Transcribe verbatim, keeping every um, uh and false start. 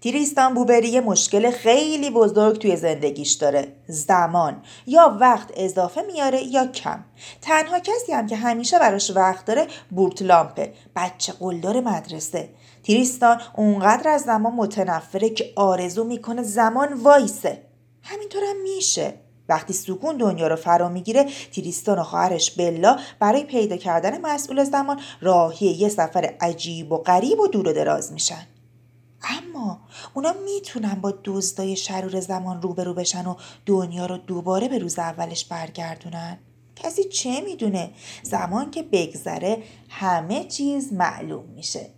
تریستان بوبری یه مشکل خیلی بزرگ توی زندگیش داره. زمان. یا وقت اضافه میاره یا کم. تنها کسی هم که همیشه براش وقت داره بورت لامپه، بچه قلدر مدرسه. تریستان اونقدر از زمان متنفره که آرزو میکنه زمان وایسه. همینطور هم میشه. وقتی سکون دنیا رو فرا میگیره، تریستان و خواهرش بلا برای پیدا کردن مسئول زمان راهی یه سفر عجیب و غریب و دور و دراز میشن. اما اونا میتونن با دزدای شرور زمان روبرو بشن و دنیا رو دوباره به روز اولش برگردونن؟ کسی چه میدونه؟ زمان که بگذره همه چیز معلوم میشه.